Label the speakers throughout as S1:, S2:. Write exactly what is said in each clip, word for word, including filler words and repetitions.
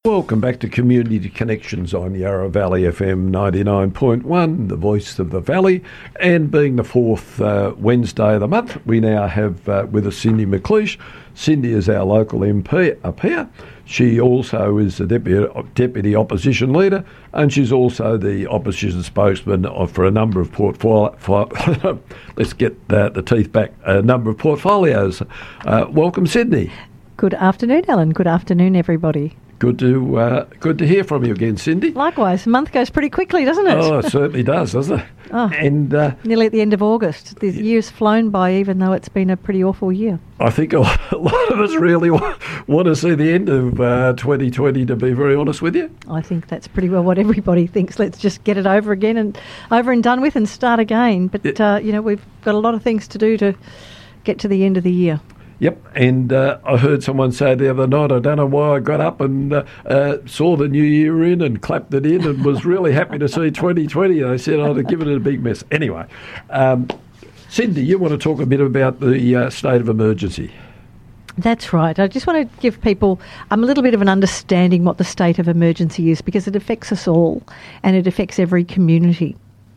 S1: Welcome back to Community Connections on Yarra Valley F M ninety-nine point one, the voice of the valley. And being the fourth uh, Wednesday of the month, we now have uh, with us Cindy McLeish. Cindy is our local M P up here. She also is the deputy, deputy opposition leader, and she's also the opposition spokesman of, for a number of portfolio. Let's get uh, the teeth back. A number of portfolios. Uh, welcome, Cindy.
S2: Good afternoon, Alan. Good afternoon, everybody.
S1: Good to uh, good to hear from you again, Cindy.
S2: Likewise. A month goes pretty quickly, doesn't it?
S1: Oh, it certainly does, doesn't it?
S2: Oh,
S1: and uh,
S2: nearly at the end of August. The year's flown by, even though it's been a pretty awful year.
S1: I think a lot of us really want to see the end of uh, twenty twenty, to be very honest with you.
S2: I think that's pretty well what everybody thinks. Let's just get it over again and over and done with and start again. But, yeah. uh, you know, we've got a lot of things to do to get to the end of the year.
S1: Yep, and uh, I heard someone say the other night, I don't know why I got up and uh, uh, saw the new year in and clapped it in and was really happy to see twenty twenty. They said I'd have given it a big mess. Anyway, um, Cindy, you want to talk a bit about the uh, state of emergency?
S2: That's right. I just want to give people um, a little bit of an understanding what the state of emergency is, because it affects us all and it affects every community.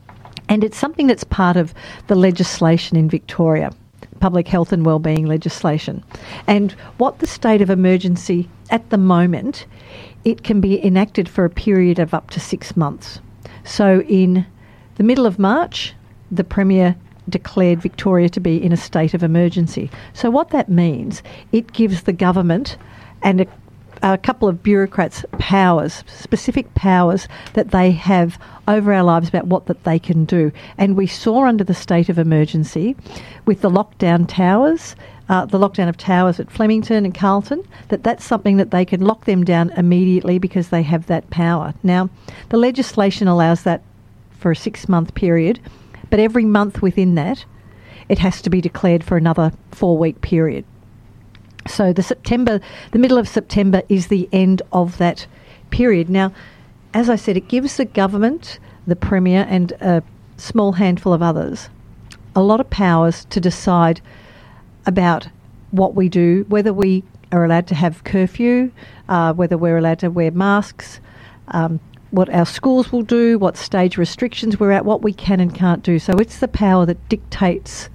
S2: And it's something that's part of the legislation in Victoria. Public health and wellbeing legislation. And what the state of emergency at the moment, it can be enacted for a period of up to six months. So in the middle of March, the Premier declared Victoria to be in a state of emergency. So what that means, it gives the government and a a couple of bureaucrats powers, specific powers that they have over our lives about what that they can do. And we saw under the state of emergency with the lockdown towers, uh, the lockdown of towers at Flemington and Carlton, that that's something that they can lock them down immediately because they have that power. Now, the legislation allows that for a six-month period, but every month within that, it has to be declared for another four-week period. So the September, the middle of September is the end of that period. Now, as I said, it gives the government, the Premier and a small handful of others a lot of powers to decide about what we do, whether we are allowed to have curfew, uh, whether we're allowed to wear masks, um, what our schools will do, what stage restrictions we're at, what we can and can't do. So it's the power that dictates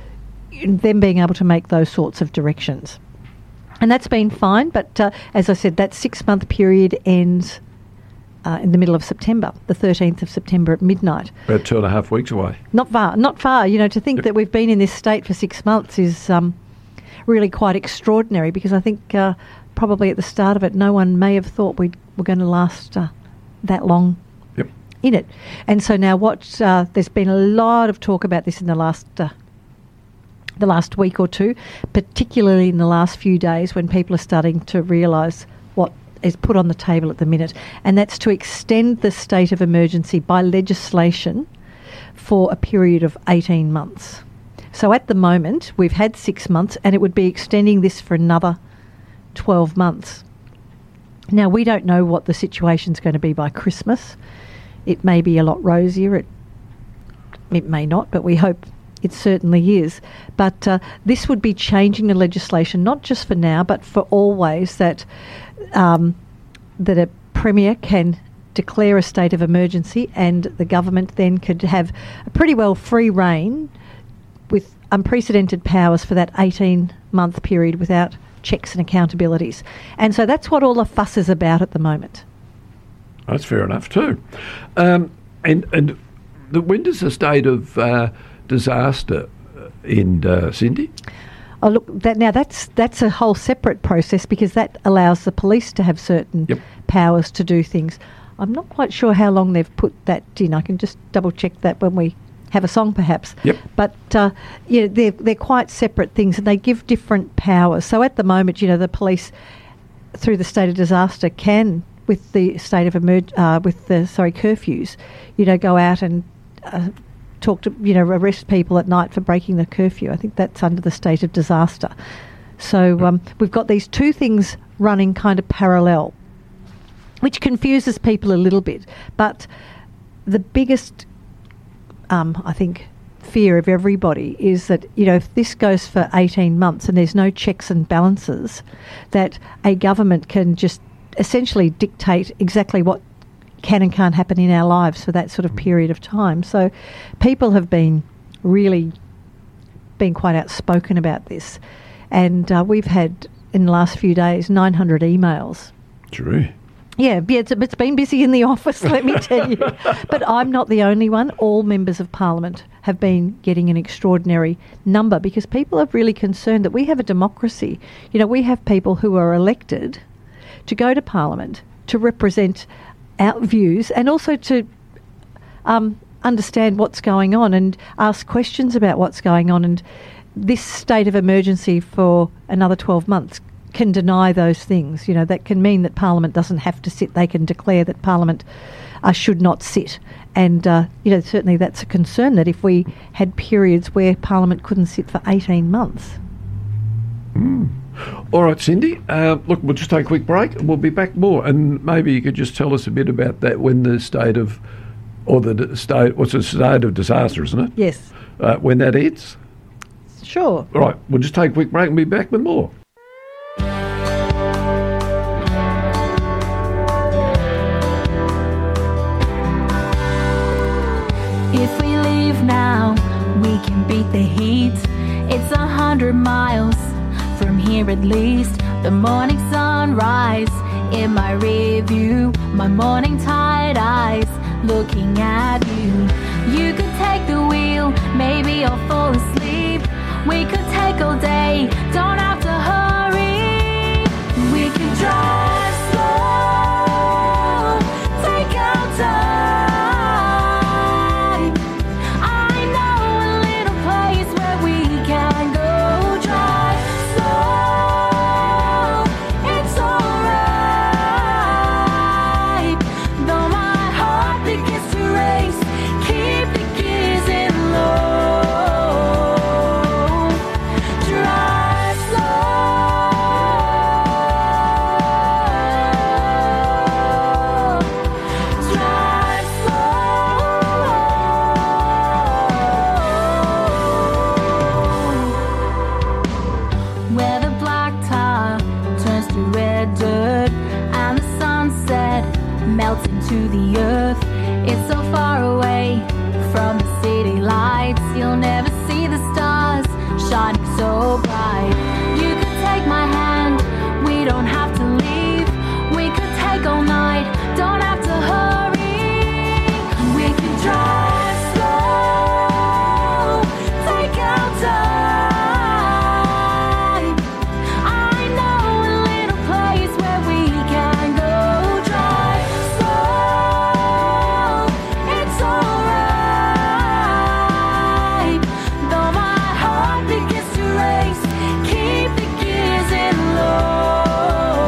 S2: them being able to make those sorts of directions. And that's been fine, but uh, as I said, that six-month period ends uh, in the middle of September, the thirteenth of September at midnight.
S1: About two and a half weeks away.
S2: Not far, not far. You know, to think
S1: yep.
S2: that we've been in this state for six months is um, really quite extraordinary, because I think uh, probably at the start of it, no one may have thought we were going to last uh, that long
S1: yep.
S2: in it. And so now what, uh, there's been a lot of talk about this in the last uh, the last week or two, particularly in the last few days when people are starting to realise what is put on the table at the minute, and that's to extend the state of emergency by legislation for a period of eighteen months. So at the moment, we've had six months and it would be extending this for another twelve months. Now, we don't know what the situation's going to be by Christmas. It may be a lot rosier, it, it may not, but we hope it certainly is. But uh, this would be changing the legislation, not just for now, but for always, that um, that a Premier can declare a state of emergency and the government then could have a pretty well free rein with unprecedented powers for that eighteen-month period without checks and accountabilities. And so that's what all the fuss is about at the moment.
S1: That's fair enough too. Um, and and the, when does the state of uh, disaster end, uh, Cindy?
S2: Oh, look, that, now that's that's a whole separate process, because that allows the police to have certain
S1: yep.
S2: powers to do things. I'm not quite sure how long they've put that in. I can just double check that when we have a song, perhaps.
S1: Yep.
S2: But uh, yeah, they're they're quite separate things, and they give different powers. So at the moment, you know, the police, through the state of disaster, can, with the state of emerg- uh, with the sorry curfews, you know, go out and uh, talk to, you know, arrest people at night for breaking the curfew. I think that's under the state of disaster. So um, we've got these two things running kind of parallel, which confuses people a little bit. But the biggest, um, I think, fear of everybody is that, you know, if this goes for eighteen months and there's no checks and balances, that a government can just essentially dictate exactly what can and can't happen in our lives for that sort of period of time. So people have been really been quite outspoken about this. And uh, we've had, in the last few days, nine hundred emails.
S1: True.
S2: Yeah, yeah it's, it's been busy in the office, let me tell you. But I'm not the only one. All members of Parliament have been getting an extraordinary number because people are really concerned that we have a democracy. You know, we have people who are elected to go to Parliament to represent our views and also to um, understand what's going on and ask questions about what's going on. And this state of emergency for another twelve months can deny those things. You know, that can mean that Parliament doesn't have to sit. They can declare that Parliament uh, should not sit. And, uh, you know, certainly that's a concern that if we had periods where Parliament couldn't sit for eighteen months.
S1: Mm. All right, Cindy. Uh, look, we'll just take a quick break and we'll be back more. And maybe you could just tell us a bit about that when the state of, or the d- state, what's a state of disaster, isn't it?
S2: Yes.
S1: Uh, when that ends?
S2: Sure.
S1: All right, we'll just take a quick break and be back with more.
S3: If we leave now, we can beat the heat. It's a hundred miles from here at least. The morning sunrise in my rear view, my morning tired eyes looking at you. You could take the wheel, maybe I'll fall asleep. We could take all day, don't have to hurry. We could drive slow, take our time. To the earth, it's so far away from the city lights. You'll never see the stars shining so bright. You could take my hand, we don't have to leave. We could take all night, don't have to hurry. We could drive slow, take our time. I know a little place where we can go. Keep the gears in low.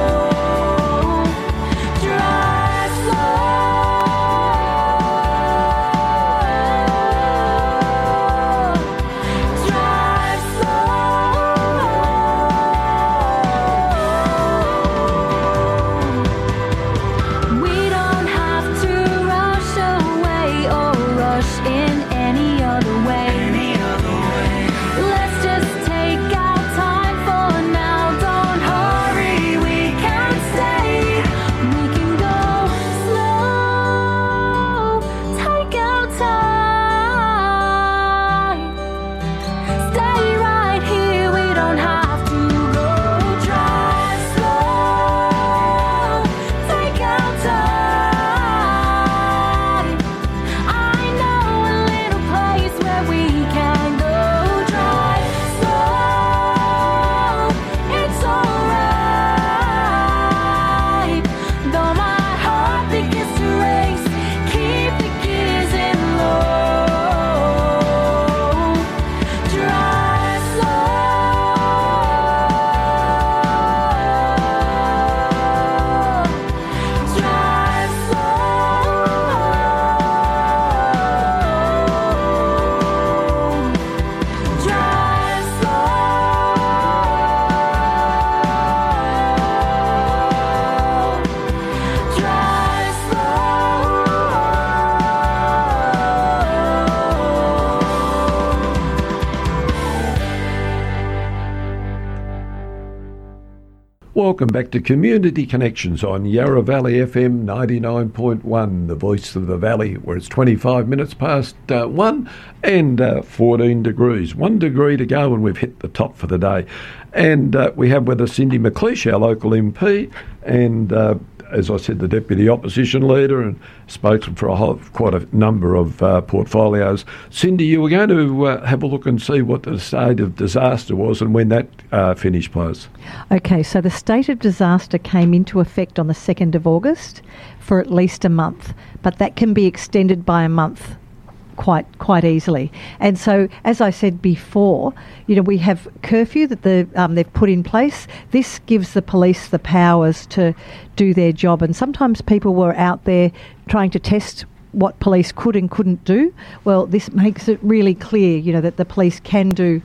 S1: welcome back to Community Connections on Yarra Valley F M ninety-nine point one, the voice of the valley, where it's twenty-five minutes past uh, one and uh, fourteen degrees. One degree to go and we've hit the top for the day. And uh, we have with us Cindy McLeish, our local M P, and uh, as I said, the Deputy Opposition Leader and spokesman for a whole, quite a number of uh, portfolios. Cindy, you were going to uh, have a look and see what the state of disaster was and when that uh, finished, please.
S2: Okay, so the state of disaster came into effect on the second of August for at least a month, but that can be extended by a month quite quite easily. And so, as I said before, you know, we have curfew that the um, they've put in place. This gives the police the powers to do their job, and sometimes people were out there trying to test what police could and couldn't do. Well, this makes it really clear, you know, that the police can do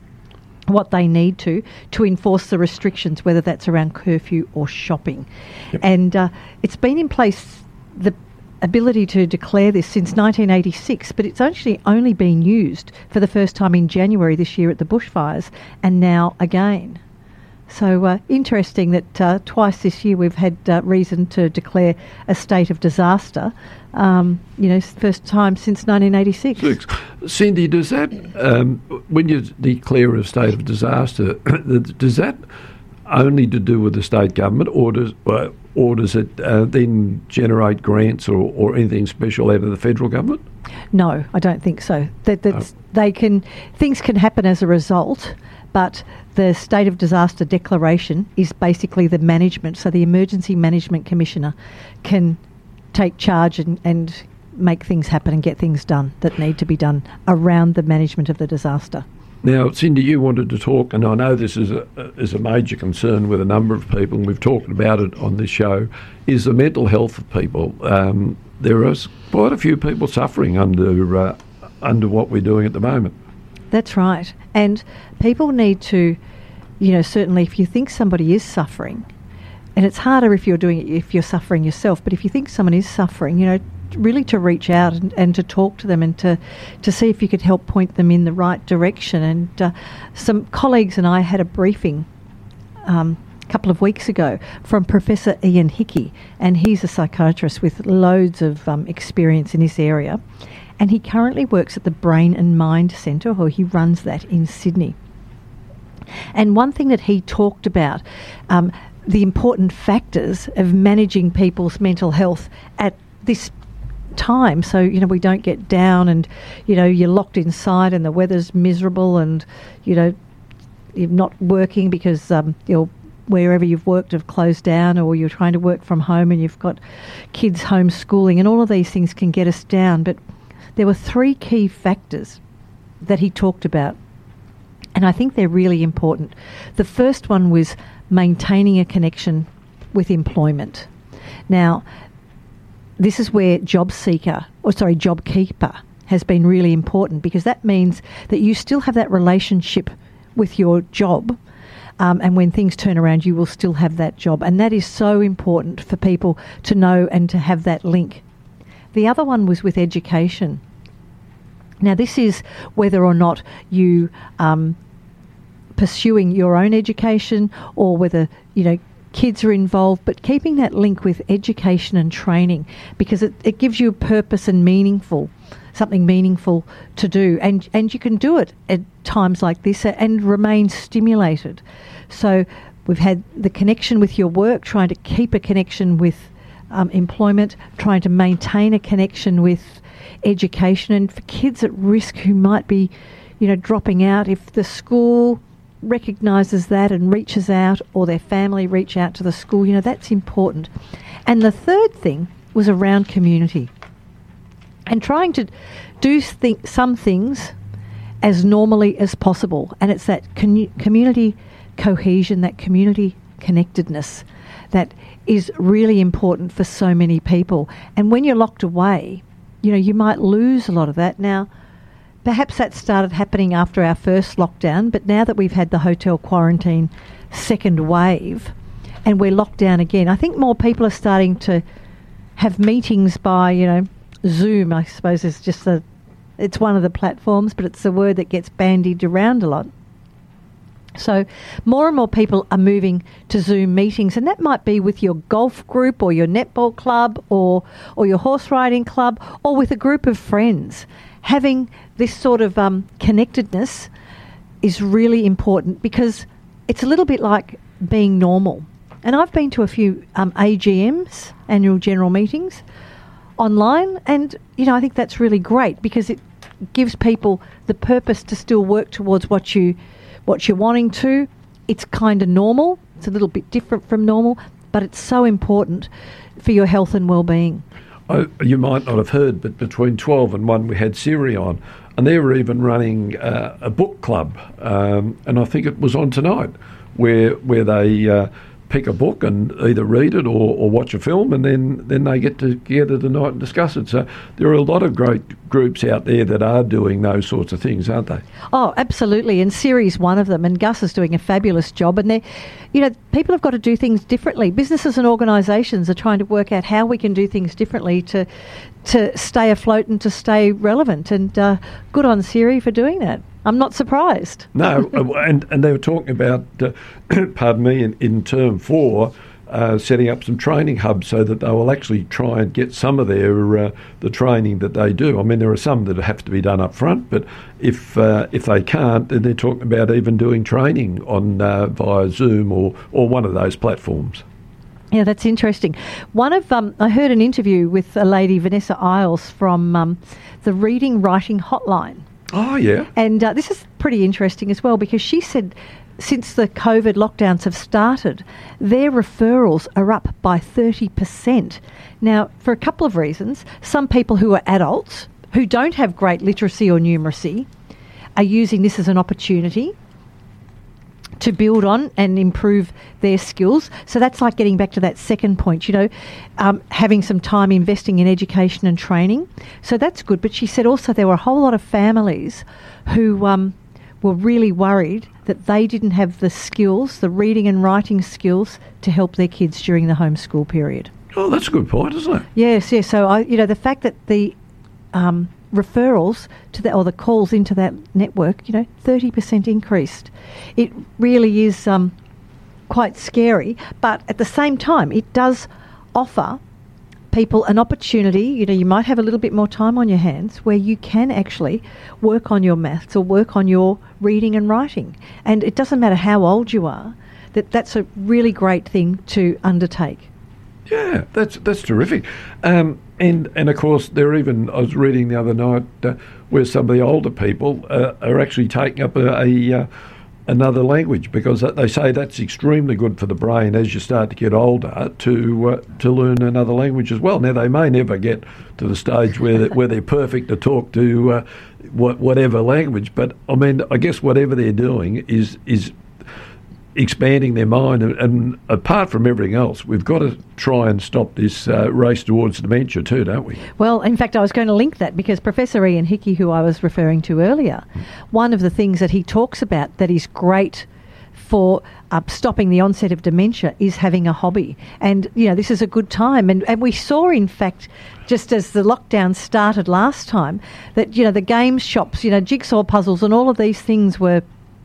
S2: what they need to to enforce the restrictions, whether that's around curfew or shopping. Yep. And uh, it's been in place, the ability to declare this, since nineteen eighty-six, but it's actually only been used for the first time in January this year at the bushfires, and now again. So uh, interesting that uh, twice this year we've had uh, reason to declare a state of disaster. Um, you know, first time since nineteen eighty-six. Six.
S1: Cindy, does that, um, when you declare a state of disaster, does that only to do with the state government, or does uh, or does it uh, then generate grants or, or anything special out of the federal government?
S2: No, I don't think so. That that's, oh. they can things can happen as a result, but the State of Disaster Declaration is basically the management. So the Emergency Management Commissioner can take charge and, and make things happen and get things done that need to be done around the management of the disaster.
S1: Now, Cindy, you wanted to talk, and I know this is a, is a major concern with a number of people, and we've talked about it on this show, is the mental health of people. Um, there are quite a few people suffering under uh, under what we're doing at the moment.
S2: That's right. And people need to, you know, certainly if you think somebody is suffering, and it's harder if you're doing it if you're suffering yourself, but if you think someone is suffering, you know, really to reach out and, and to talk to them and to, to see if you could help point them in the right direction. And uh, some colleagues and I had a briefing um, a couple of weeks ago from Professor Ian Hickey, and he's a psychiatrist with loads of um, experience in this area, and he currently works at the Brain and Mind Centre, or he runs that in Sydney. And one thing that he talked about, um, the important factors of managing people's mental health at this time, so you know we don't get down and you know you're locked inside and the weather's miserable and you know you're not working because um, you're wherever you've worked have closed down, or you're trying to work from home and you've got kids homeschooling, and all of these things can get us down. But there were three key factors that he talked about, and I think they're really important. The first one was maintaining a connection with employment. Now, this is where job seeker, or sorry, job keeper has been really important, because that means that you still have that relationship with your job, um, and when things turn around, you will still have that job. And that is so important for people to know and to have that link. The other one was with education. Now, this is whether or not you um, pursuing your own education, or whether, you know, kids are involved, but keeping that link with education and training, because it, it gives you a purpose and meaningful, something meaningful to do. And, and you can do it at times like this and remain stimulated. So we've had the connection with your work, trying to keep a connection with um, employment, trying to maintain a connection with education. And for kids at risk who might be, you know, dropping out, if the school recognises that and reaches out, or their family reach out to the school, you know, that's important. And the third thing was around community, and trying to do th- some things as normally as possible. And it's that con- community cohesion, that community connectedness that is really important for so many people. And when you're locked away, you know, you might lose a lot of that. Now, perhaps that started happening after our first lockdown, but now that we've had the hotel quarantine second wave and we're locked down again, I think more people are starting to have meetings by, you know, Zoom, I suppose is just a, it's one of the platforms, but it's the word that gets bandied around a lot. So more and more people are moving to Zoom meetings, and that might be with your golf group or your netball club or or your horse riding club or with a group of friends. Having this sort of um, connectedness is really important because it's a little bit like being normal. And I've been to a few um, A G Ms, annual general meetings, online, and you know I think that's really great because it gives people the purpose to still work towards what you what you're wanting to. It's kind of normal. It's a little bit different from normal, but it's so important for your health and well-being.
S1: Oh, you might not have heard, but between twelve and one we had Siri on, and they were even running uh, a book club, um, and I think it was on tonight, where where they uh, pick a book and either read it or, or watch a film, and then, then they get together tonight and discuss it. So there are a lot of great groups out there that are doing those sorts of things, aren't they?
S2: Oh, absolutely. And Siri's one of them, and Gus is doing a fabulous job. And they, you know, people have got to do things differently. Businesses and organisations are trying to work out how we can do things differently to to stay afloat and to stay relevant. And uh, good on Siri for doing that. I'm not surprised.
S1: No, and, and they were talking about, uh, pardon me, in, in term four, uh, setting up some training hubs so that they will actually try and get some of their uh, the training that they do. I mean, there are some that have to be done up front, but if uh, if they can't, then they're talking about even doing training on uh, via Zoom or, or one of those platforms.
S2: Yeah, that's interesting. One of um, I heard an interview with a lady, Vanessa Isles, from um, the Reading Writing Hotline.
S1: Oh, yeah.
S2: And uh, this is pretty interesting as well because she said since the COVID lockdowns have started, their referrals are up by thirty percent. Now, for a couple of reasons, some people who are adults who don't have great literacy or numeracy are using this as an opportunity to build on and improve their skills. So that's like getting back to that second point, you know, um, having some time investing in education and training. So that's good. But she said also there were a whole lot of families who um, were really worried that they didn't have the skills, the reading and writing skills, to help their kids during the homeschool period.
S1: Oh, that's a good point, isn't it?
S2: Yes, yes. So, I, you know, the fact that the um, referrals to the, or the calls into that network, you know, thirty percent increased. It really is um, quite scary, but at the same time, it does offer people an opportunity. You know, you might have a little bit more time on your hands where you can actually work on your maths or work on your reading and writing. And it doesn't matter how old you are, that that's a really great thing to undertake.
S1: Yeah, that's that's terrific. Um, and, and of course, there are even, I was reading the other night, uh, where some of the older people uh, are actually taking up a, a uh, another language because they say that's extremely good for the brain as you start to get older to uh, to learn another language as well. Now, they may never get to the stage where they're, where they're perfect to talk to uh, what, whatever language, but I mean, I guess whatever they're doing is is expanding their mind, and, and apart from everything else, we've got to try and stop this uh, race towards dementia too, don't we?
S2: Well, in fact, I was going to link that because Professor Ian Hickey, who I was referring to earlier, one of the things that he talks about that is great for uh, stopping the onset of dementia is having a hobby. And, you know, this is a good time. And, and we saw, in fact, just as the lockdown started last time, that, you know, the games shops, you know, jigsaw puzzles and all of these things were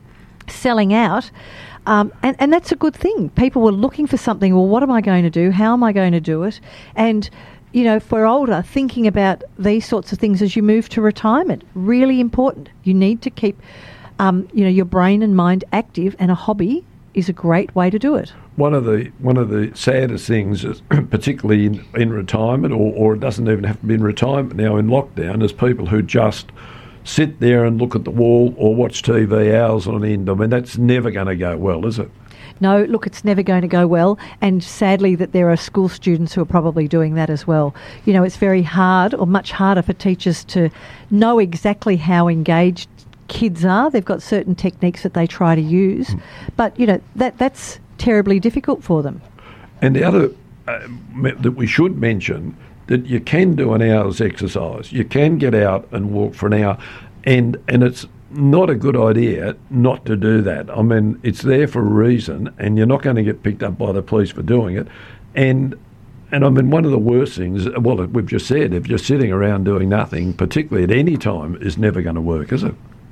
S2: selling out. Um, and, and that's a good thing. People were looking for something. Well, what am I going to do? How am I going to do it? And, you know, if we're older, thinking about these sorts of things as you move to retirement, really important. You need to keep, um, you know, your brain and mind active, and a hobby is a great way to do it.
S1: One of the one of the saddest things, is, particularly in, in retirement, or, or it doesn't even have to be in retirement now, in lockdown, is people who just sit there and look at the wall or watch T V hours on end. I mean, that's never going to go well, is it?
S2: No, look, it's never going to go well. And sadly that there are school students who are probably doing that as well. You know, it's very hard, or much harder, for teachers to know exactly how engaged kids are. They've got certain techniques that they try to use. Mm. But, you know, that that's terribly difficult for them.
S1: And the other uh, that we should mention, that you can do an hour's exercise. You can get out and walk for an hour, and and it's not a good idea not to do that. I mean, it's there for a reason, and you're not going to get picked up by the police for doing it. And and I mean, one of the worst things, well, we've just said, if you're sitting around doing nothing, particularly at any time, is never going to work, is it?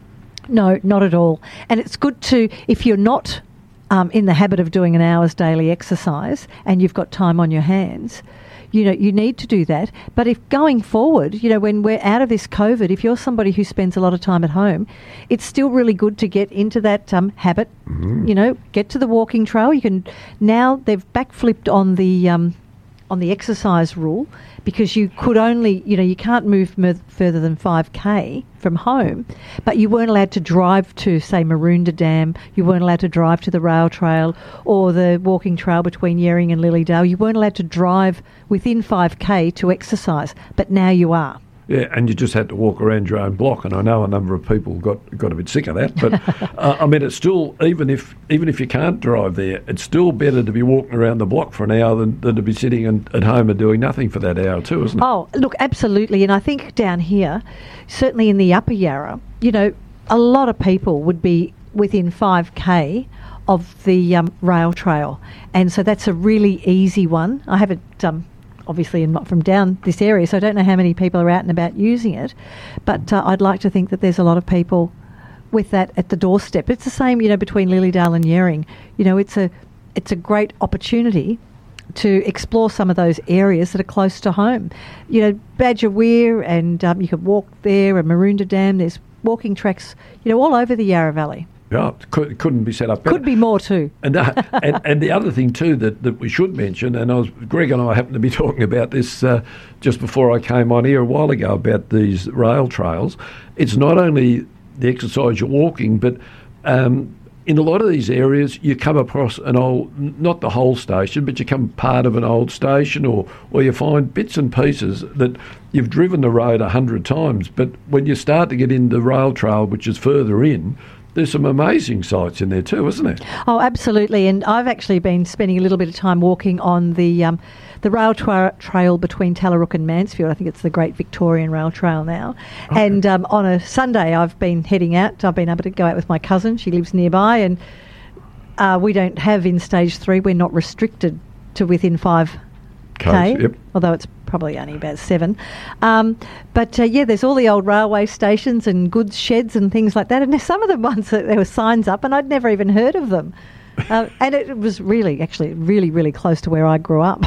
S2: No, not at all. And it's good to, if you're not um, in the habit of doing an hour's daily exercise and you've got time on your hands, you know, you need to do that. But if going forward, you know, when we're out of this COVID, if you're somebody who spends a lot of time at home, it's still really good to get into that um, habit, mm-hmm. you know, get to the walking trail. You can, now they've backflipped on the, um, on the exercise rule, because you could only, you know, you can't move m- further than five K from home, but you weren't allowed to drive to, say, Maroondah Dam, you weren't allowed to drive to the rail trail or the walking trail between Yering and Lilydale. You weren't allowed to drive within five K to exercise, but now you are.
S1: Yeah, and you just had to walk around your own block, and I know a number of people got got a bit sick of that. But uh, I mean, it's still, even if even if you can't drive there, it's still better to be walking around the block for an hour than, than to be sitting in, at home and doing nothing for that hour too, isn't it?
S2: Oh, look, absolutely. And I think down here, certainly in the Upper Yarra, you know, a lot of people would be within five K of the um, rail trail, and so that's a really easy one. I haven't. Um, obviously not from down this area, so I don't know how many people are out and about using it, but uh, I'd like to think that there's a lot of people with that at the doorstep. It's the same, you know, between Lilydale and Yering. You know, it's a it's a great opportunity to explore some of those areas that are close to home. You know, Badger Weir, and um, you could walk there, and Maroondah Dam. There's walking tracks, you know, all over the Yarra Valley.
S1: Yeah, could, couldn't be set up better.
S2: Could be more too.
S1: And, uh, and and the other thing too that, that we should mention, and I was Greg and I happened to be talking about this uh, just before I came on here a while ago about these rail trails. It's not only the exercise you're walking, but um, in a lot of these areas you come across an old, not the whole station, but you come part of an old station, or, or you find bits and pieces that you've driven the road a hundred times, but when you start to get in the rail trail, which is further in, there's some amazing sights in there too, isn't there?
S2: Oh, absolutely. And I've actually been spending a little bit of time walking on the um, the rail tra- trail between Tallarook and Mansfield. I think it's the Great Victorian Rail Trail now. Okay. And um, on a Sunday, I've been heading out. I've been able to go out with my cousin. She lives nearby, and uh, we don't have in stage three. We're not restricted to within five K,
S1: yep.
S2: Although it's probably only about seven. Um, but uh, yeah, there's all the old railway stations and goods sheds and things like that. And there's some of the ones that there were signs up, and I'd never even heard of them. Uh, and it was really, actually, really, really close to where I grew up.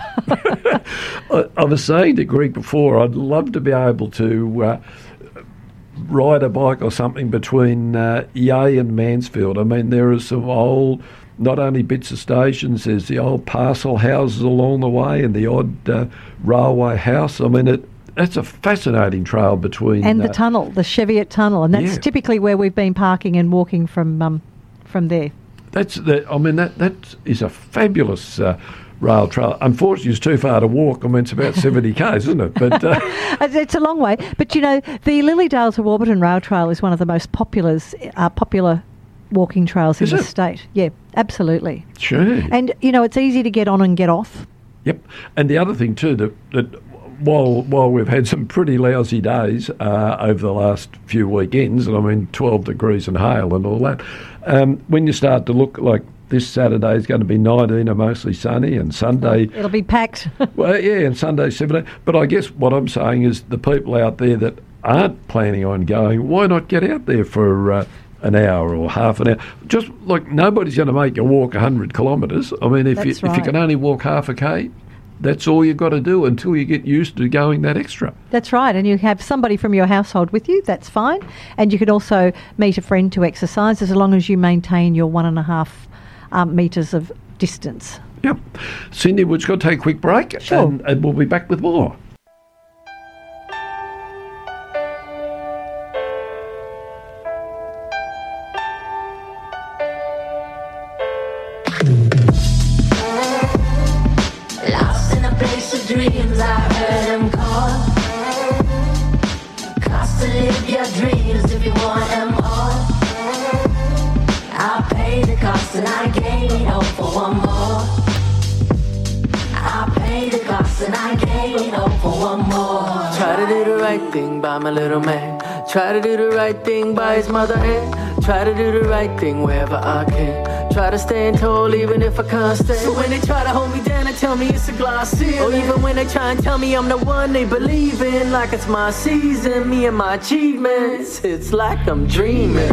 S1: I, I was saying to Greg before, I'd love to be able to uh, ride a bike or something between uh, Yea and Mansfield. I mean, there are some old, not only bits of stations, there's the old parcel houses along the way and the odd uh, railway house. I mean, it it's a fascinating trail between...
S2: And the
S1: uh,
S2: tunnel, the Cheviot Tunnel, and that's
S1: yeah.
S2: typically where we've been parking and walking from um, from there.
S1: That's the, I mean, that that is a fabulous uh, rail trail. Unfortunately, it's too far to walk. I mean, it's about seventy k's, isn't it? But uh,
S2: it's a long way. But, you know, the Lilydale to Warburton Rail Trail is one of the most popular, uh, popular walking trails in
S1: is
S2: the
S1: it?
S2: state. Yeah, absolutely.
S1: Sure.
S2: And, you know, it's easy to get on and get off.
S1: Yep. And the other thing, too, that, that while while we've had some pretty lousy days uh, over the last few weekends, and I mean twelve degrees and hail and all that, um, when you start to look like this Saturday is going to be nineteen and mostly sunny, and Sunday...
S2: It'll be packed.
S1: Well, yeah, and Sunday seventeen. But I guess what I'm saying is the people out there that aren't planning on going, why not get out there for... Uh, an hour or half an hour. Just like nobody's going to make you walk one hundred kilometres. I mean, if
S2: That's
S1: you
S2: right.
S1: if you can only walk half a K, that's all you've got to do until you get used to going that extra.
S2: That's right. And you have somebody from your household with you, that's fine. And you can also meet a friend to exercise as long as you maintain your one and a half um, metres of distance.
S1: Yep. Cindy, we've just got to take a quick break,
S2: Sure.
S1: and, and we'll be back with more.
S4: Dreams, I heard them call. Cost to live your dreams if you want them all. I paid the cost and I gave it all for one more. I paid the cost and I gave it all for one more.
S5: Try to do the right thing by my little man. Try to do the right thing by his mother and try to do the right thing wherever I can. Try to stand tall even if I can't stand. But when they try to hold me down and tell me it's a glass ceiling, or even when they try and tell me I'm the one they believe in, like it's my season, me and my achievements, it's like I'm dreaming.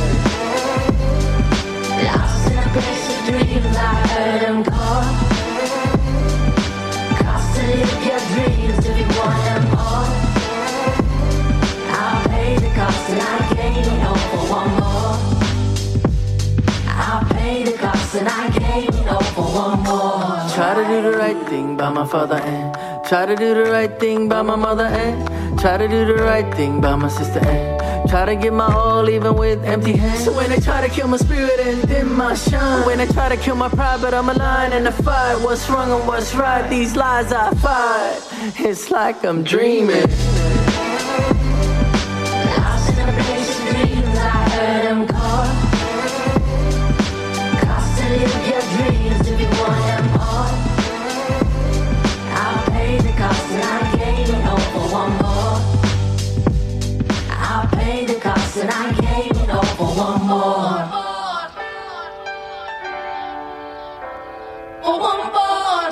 S4: Lost in a place of dreams, I heard them call. Cost to live your dreams if you want them all. I'll pay the cost and I gave it all for one more. I'll pay the cost and I gave it all for one more.
S5: Try to do the right thing by my father and try to do the right thing by my mother and try to do the right thing by my sister and try to give my all even with empty hands. So when they try to kill my spirit and dim my shine, when they try to kill my pride but I'm aligned in the fight, what's wrong and what's right, these lies I fight, it's like I'm dreaming.
S4: Lost in a place of dreams, I heard them call. Cost to live your dreams if you want them all. I'll pay the cost and I gave it all for one more. I'll pay the cost and I gave it all for one more. For one more.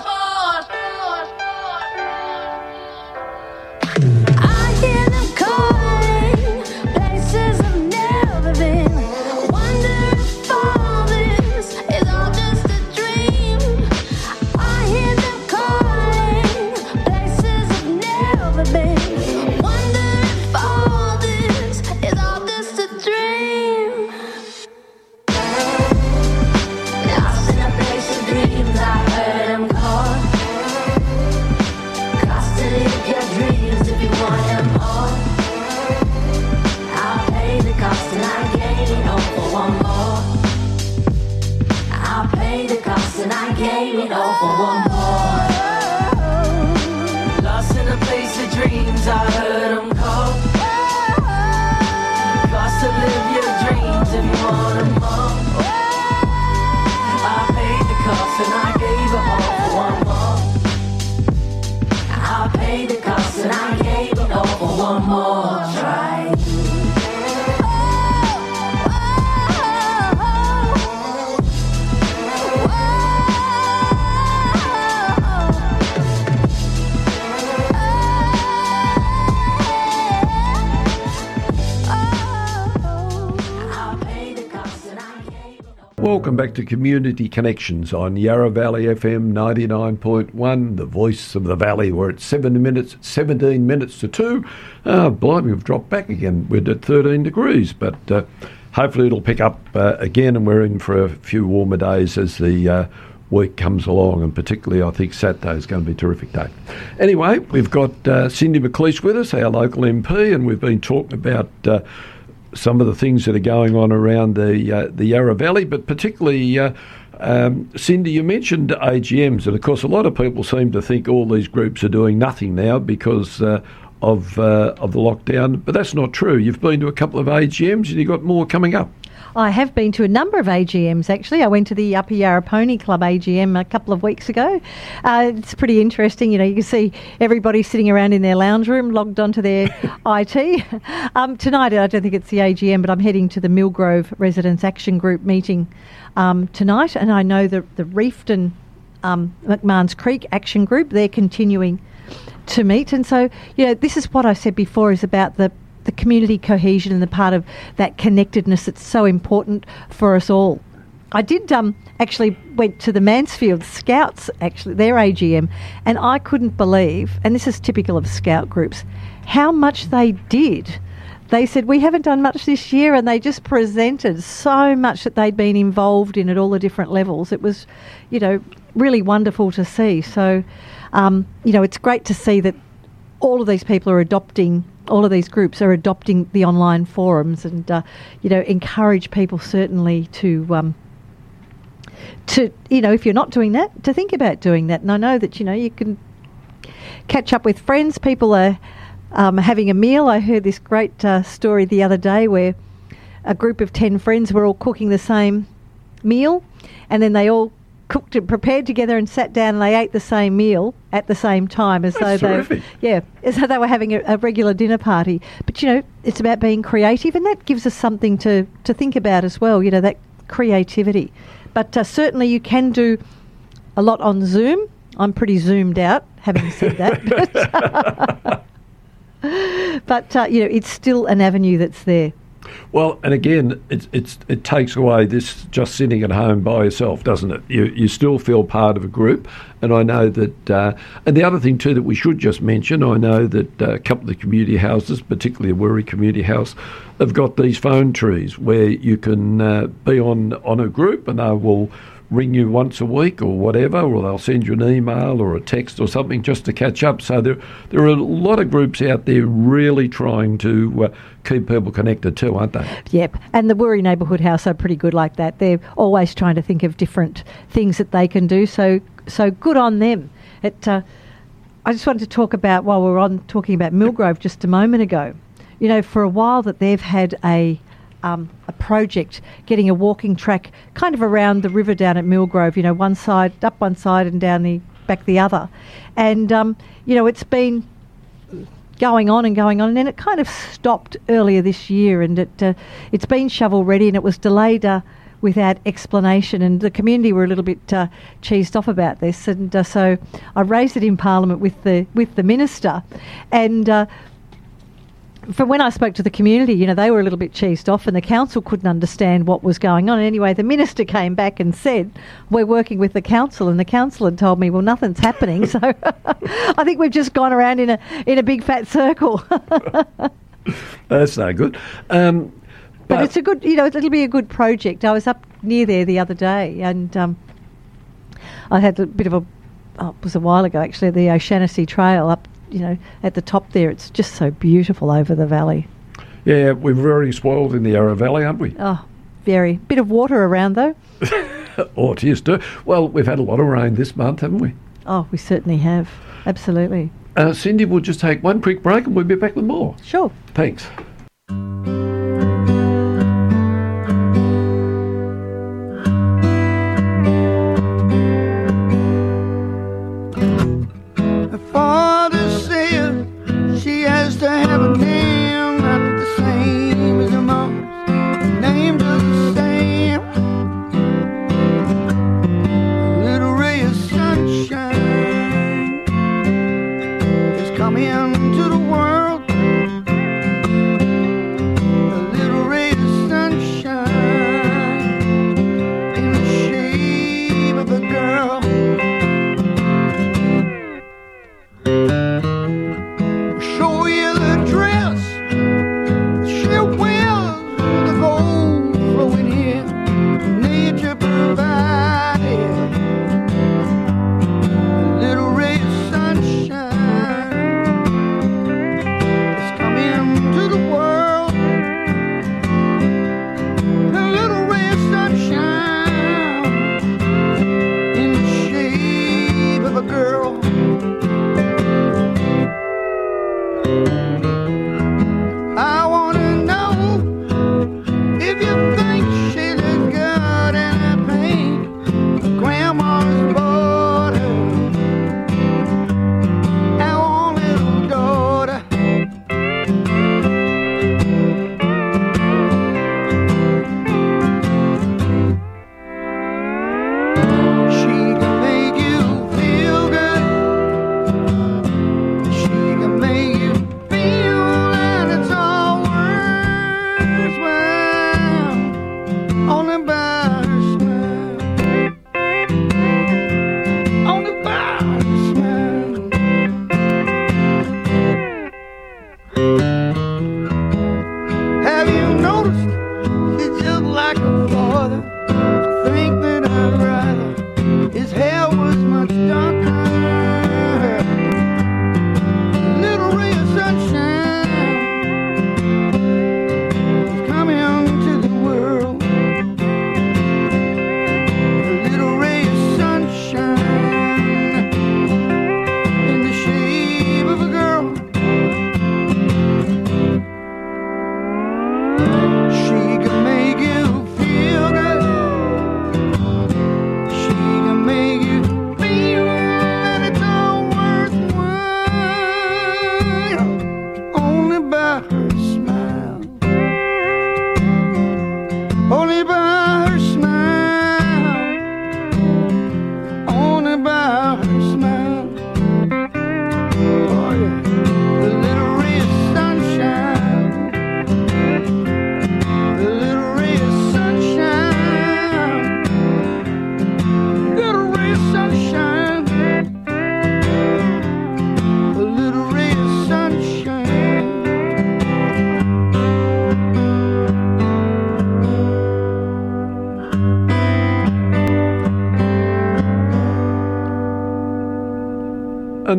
S3: I hear them calling places I've never been. Wonder if all this is all just a dream. I hear them calling places I've never been. Wonder if all this is all just a dream.
S4: Lost in a place of dreams, I heard them call. Cost to live your dreams if you want them all. I'll pay the cost and I gave it all for one more. I'll pay the cost and I gave it all for one more.
S5: Lost in a place of dreams, I heard them call. Cost to live your dreams if you want them all. I paid the cost and I gave it all for one more.
S4: I'll pay the cost and I gave it all for one more. Try. I'll pay the cost and I gave it all.
S1: Welcome back to Community Connections on Yarra Valley F M ninety-nine point one, the voice of the valley. We're at seven minutes, seventeen minutes to two. Uh, blimey, we've dropped back again. We're at thirteen degrees, but uh, hopefully it'll pick up uh, again, and we're in for a few warmer days as the uh, week comes along, and particularly I think Saturday is going to be a terrific day. Anyway, we've got uh, Cindy McLeish with us, our local M P, and we've been talking about uh, some of the things that are going on around the uh, the Yarra Valley, but particularly, uh, um, Cindy, you mentioned A G Ms, and of course a lot of people seem to think all these groups are doing nothing now because uh, of uh, of the lockdown, but that's not true. You've been to a couple of A G Ms and you've got more coming up.
S2: I have been to a number of A G Ms, actually. I went to the Upper Yarra Pony Club A G M a couple of weeks ago. Uh, it's pretty interesting. You know, you can see everybody sitting around in their lounge room, logged onto their I T. Um, tonight, I don't think it's the A G M, but I'm heading to the Millgrove Residents Action Group meeting um, tonight, and I know that the Reefton um, McMahon's Creek Action Group, they're continuing to meet. And so, you know, this is what I said before, is about the the community cohesion and the part of that connectedness that's so important for us all. I did um, actually went to the Mansfield Scouts, actually, their A G M, and I couldn't believe, and this is typical of scout groups, how much they did. They said, we haven't done much this year, and they just presented so much that they'd been involved in at all the different levels. It was, you know, really wonderful to see. So, um, you know, it's great to see that all of these people are adopting, all of these groups are adopting the online forums, and, uh, you know, encourage people certainly to, um, to, you know, if you're not doing that, to think about doing that. And I know that, you know, you can catch up with friends. People are um, having a meal. I heard this great uh, story the other day where a group of ten friends were all cooking the same meal, and then they all cooked and prepared together and sat down and they ate the same meal at the same time, as
S1: That's
S2: though
S1: terrific.
S2: they, yeah, as though they were having a, a regular dinner party. But you know, it's about being creative, and that gives us something to to think about as well. You know, that creativity, But uh, certainly you can do a lot on Zoom. I'm pretty zoomed out, having said that. But, uh, you know, it's still an avenue that's there.
S1: Well, and again, it's it's it takes away this just sitting at home by yourself, doesn't it? You you still feel part of a group, and I know that. Uh, and the other thing too that we should just mention, I know that uh, a couple of the community houses, particularly Wirri Community House, have got these phone trees where you can uh, be on on a group, and they will ring you once a week or whatever, or they'll send you an email or a text or something just to catch up. So there there are a lot of groups out there really trying to uh, keep people connected too, aren't they?
S2: Yep, and the Wirri Neighbourhood House are pretty good like that. They're always trying to think of different things that they can do, so so good on them. It, uh, I just wanted to talk about, while we were on talking about Millgrove just a moment ago, you know, for a while that they've had a Um, a project getting a walking track kind of around the river down at Millgrove, you know, one side, up one side and down the back the other. And, um, you know, it's been going on and going on, and then it kind of stopped earlier this year, and it, uh, it's been shovel ready, and it was delayed uh, without explanation, and the community were a little bit uh, cheesed off about this. And uh, so I raised it in Parliament with the, with the Minister, and uh, from when I spoke to the community, you know, they were a little bit cheesed off, and the council couldn't understand what was going on. Anyway, the minister came back and said, we're working with the council, and the council had told me, well, nothing's happening. So I think we've just gone around in a in a big fat circle.
S1: That's no good. Um,
S2: but,
S1: but
S2: it's a good, you know, it'll be a good project. I was up near there the other day, and um, I had a bit of a, oh, it was a while ago actually, the O'Shanassy Trail up, you know, at the top there. It's just so beautiful over the valley.
S1: Yeah, we're very spoiled in the Yarra Valley, aren't we?
S2: Oh, very. Bit of water around though.
S1: Oh, it is too. Well, we've had a lot of rain this month, haven't we?
S2: Oh, we certainly have. Absolutely.
S1: Uh, Cindy, we'll just take one quick break and we'll be back with more.
S2: Sure.
S1: Thanks.
S6: Feel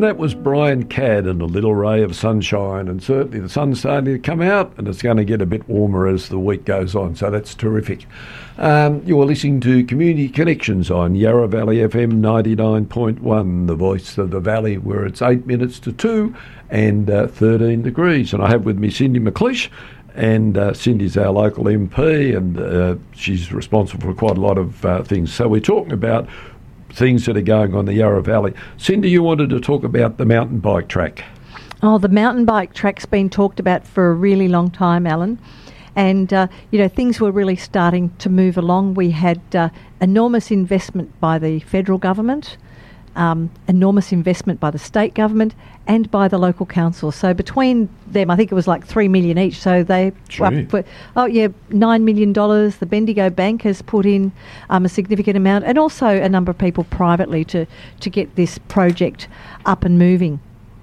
S1: that was Brian Cadd and A Little Ray of Sunshine, and certainly the sun's starting to come out and it's going to get a bit warmer as the week goes on, so that's terrific. Um, you're listening to Community Connections on Yarra Valley F M ninety-nine point one, the voice of the valley, where it's eight minutes to two and uh, thirteen degrees. And I have with me Cindy McLeish, and uh, Cindy's our local M P, and uh, she's responsible for quite a lot of uh, things. So we're talking about things that are going on in the Yarra Valley. Cindy, you wanted to talk about the mountain bike track.
S2: Oh, the mountain bike track's been talked about for a really long time, Alan. And, uh, you know, things were really starting to move along. We had uh, enormous investment by the federal government, um, enormous investment by the state government and by the local council. So between them, I think it was like three million each. So they were up for, oh yeah, nine million dollars. The Bendigo Bank has put in um, a significant amount, and also a number of people privately to, to get this project up and moving.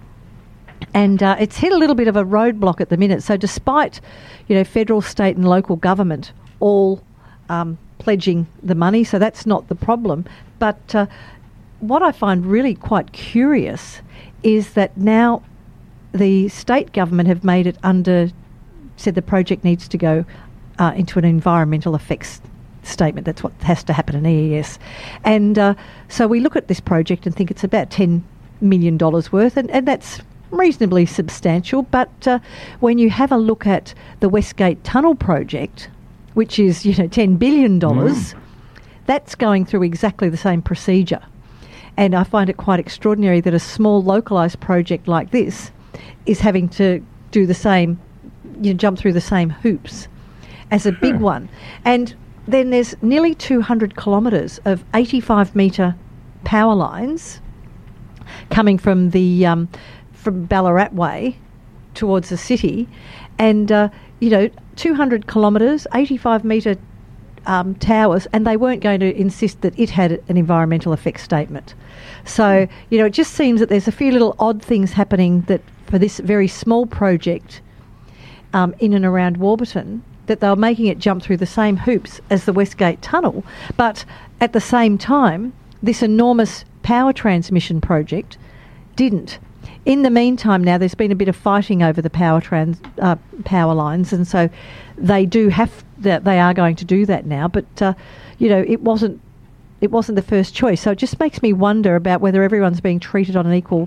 S2: And uh, it's hit a little bit of a roadblock at the minute. So despite, you know, federal, state and local government all um, pledging the money, so that's not the problem. But uh, what I find really quite curious is that now the state government have made it under, said the project needs to go uh, into an environmental effects statement. That's what has to happen in E E S. And uh, so we look at this project and think it's about ten million dollars worth, and, and that's reasonably substantial. But uh, when you have a look at the Westgate Tunnel project, which is, you know, ten billion dollars, mm. that's going through exactly the same procedure. And I find it quite extraordinary that a small localised project like this is having to do the same, you know, jump through the same hoops as a big one. And then there's nearly two hundred kilometres of eighty-five metre power lines coming from the um, from Ballarat Way towards the city, and uh, you know, two hundred kilometres, eighty-five metre um, towers, and they weren't going to insist that it had an environmental effects statement. So, you know, it just seems that there's a few little odd things happening that for this very small project um, in and around Warburton, that they were making it jump through the same hoops as the Westgate Tunnel, but at the same time, this enormous power transmission project didn't. In the meantime, now there's been a bit of fighting over the power trans uh, power lines, and so they do have that. They are going to do that now, but uh, you know, it wasn't it wasn't the first choice. So it just makes me wonder about whether everyone's being treated on an equal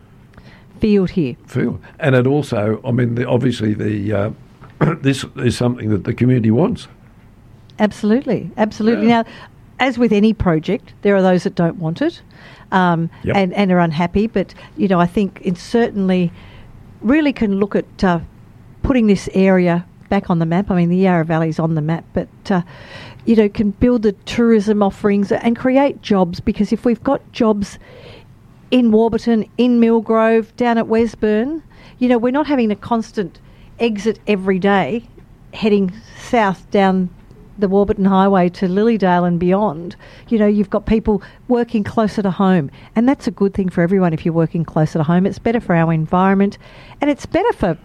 S2: field here.
S1: Field, and it also, I mean, the, obviously the uh, this is something that the community wants.
S2: Absolutely, absolutely.
S1: Yeah.
S2: Now, as with any project, there are those that don't want it. Um,
S1: yep.
S2: and, and are unhappy, but you know, I think it certainly really can look at uh, putting this area back on the map. I mean, the Yarra Valley's on the map, but uh, you know, can build the tourism offerings and create jobs, because if we've got jobs in Warburton, in Millgrove, down at Wesburn, you know, we're not having a constant exit every day heading south down the Warburton Highway to Lilydale and beyond. You know, you've got people working closer to home, and that's a good thing for everyone if you're working closer to home. It's better for our environment, and it's better for,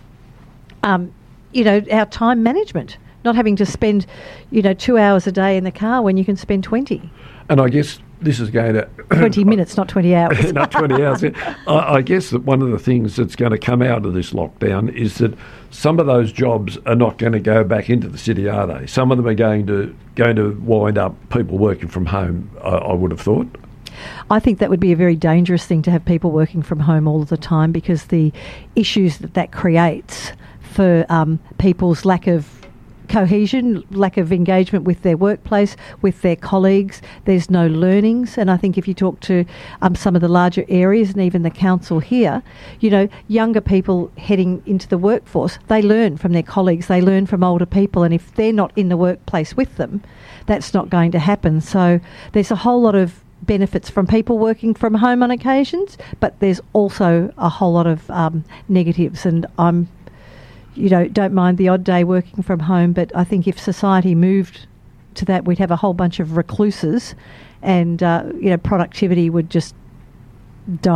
S2: um, you know, our time management, not having to spend, you know, two hours a day in the car when you can spend twenty.
S1: And I guess this is going to...
S2: twenty minutes, not twenty hours.
S1: Not twenty hours. I, I guess that one of the things that's going to come out of this lockdown is that some of those jobs are not going to go back into the city, are they? Some of them are going to going to wind up people working from home, I, I would have thought.
S2: I think that would be a very dangerous thing, to have people working from home all of the time, because the issues that that creates for um, people's lack of cohesion, lack of engagement with their workplace, with their colleagues. There's no learnings. And I think if you talk to um, some of the larger areas and even the council here, you know, younger people heading into the workforce, they learn from their colleagues, they learn from older people. And if they're not in the workplace with them, that's not going to happen. So there's a whole lot of benefits from people working from home on occasions, but there's also a whole lot of um, negatives. And I'm you know, don't mind the odd day working from home, but I think if society moved to that, we'd have a whole bunch of recluses, and uh, you know, productivity would just die.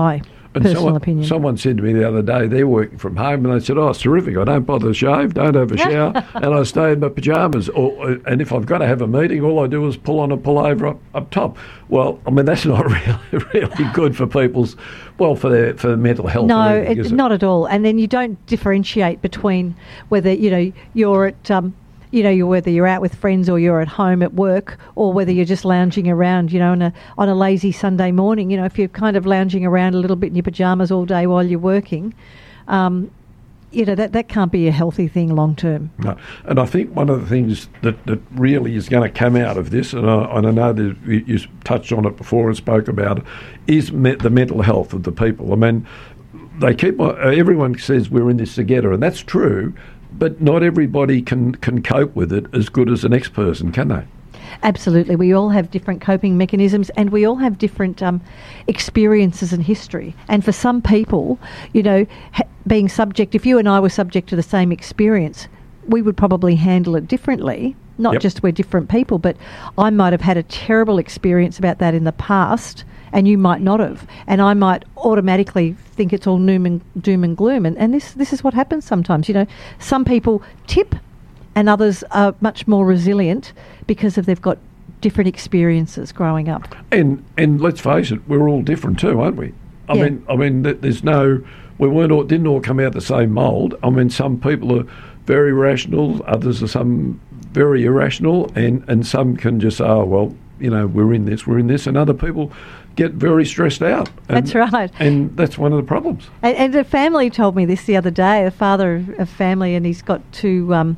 S1: And
S2: personal
S1: someone,
S2: opinion.
S1: Someone said to me the other day, they're working from home, and they said, oh, it's terrific. I don't bother to shave, don't have a shower, and I stay in my pyjamas. Or, and if I've got to have a meeting, all I do is pull on a pullover up, up top. Well, I mean, that's not really, really good for people's, well, for their, for their mental health.
S2: No,
S1: or anything,
S2: it,
S1: is it?
S2: not at all. And then you don't differentiate between whether, you know, you're at... Um, you know, you're, whether you're out with friends or you're at home at work, or whether you're just lounging around, you know, on a, on a lazy Sunday morning. You know, if you're kind of lounging around a little bit in your pyjamas all day while you're working, um, you know, that, that can't be a healthy thing long term.
S1: No. And I think one of the things that, that really is going to come out of this, and I, and I know that you, you touched on it before and spoke about it, is me, the mental health of the people. I mean, they keep, uh, everyone says we're in this together, and that's true, but not everybody can, can cope with it as good as the next person, can they?
S2: Absolutely. We all have different coping mechanisms, and we all have different um, experiences and history. And for some people, you know, ha- being subject, if you and I were subject to the same experience, we would probably handle it differently. Not
S1: Yep.
S2: just we're different people, but I might have had a terrible experience about that in the past, and you might not have. And I might automatically think it's all doom and, doom and gloom. And, and this, this is what happens sometimes. You know, some people tip and others are much more resilient because of they've got different experiences growing up.
S1: And and let's face it, we're all different too, aren't we? I
S2: Yeah.
S1: mean, I mean, th- there's no, we weren't all, didn't all come out the same mould. I mean, some people are very rational, others are some very irrational, and, and some can just say, oh, well, you know, we're in this, we're in this, and other people get very stressed out. And,
S2: That's right.
S1: And that's one of the problems.
S2: And, and a family told me this the other day, a father of a family, and he's got two, um,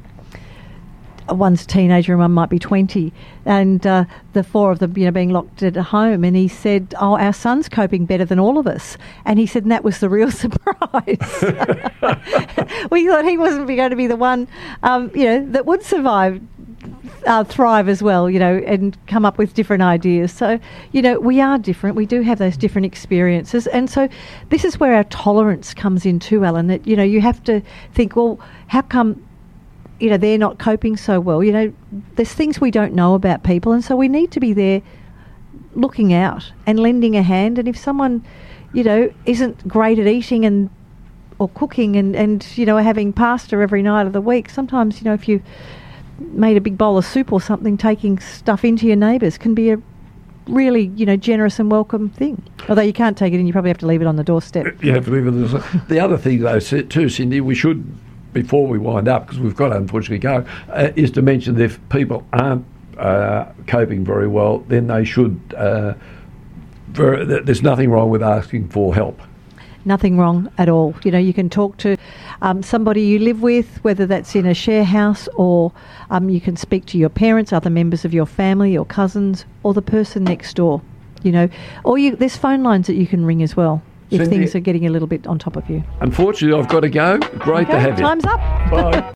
S2: one's a teenager and one might be twenty, and uh, the four of them, you know, being locked at home. And he said, oh, our son's coping better than all of us. And he said, and that was the real surprise. We thought he wasn't going to be the one, um, you know, that would survive, uh, thrive as well, you know, and come up with different ideas. So, you know, we are different. We do have those different experiences. And so this is where our tolerance comes in too, Alan, that, you know, you have to think, well, how come, you know, they're not coping so well? You know, there's things we don't know about people, and so we need to be there looking out and lending a hand. And if someone, you know, isn't great at eating and or cooking and, and, you know, having pasta every night of the week, sometimes, you know, if you made a big bowl of soup or something, taking stuff into your neighbours can be a really, you know, generous and welcome thing. Although you can't take it in, you probably have to leave it on the doorstep.
S1: You have to leave it as a, the other thing, though, too, Cindy, we should, before we wind up, because we've got to unfortunately go, uh, is to mention that if people aren't uh, coping very well, then they should, uh, ver- there's nothing wrong with asking for help.
S2: Nothing wrong at all. You know, you can talk to um, somebody you live with, whether that's in a share house, or um, you can speak to your parents, other members of your family, your cousins, or the person next door. You know, or you, there's phone lines that you can ring as well if
S1: Cindy,
S2: things are getting a little bit on top of you.
S1: Unfortunately, I've got to go. Great
S2: Okay,
S1: to have you.
S2: time's up.
S1: Bye.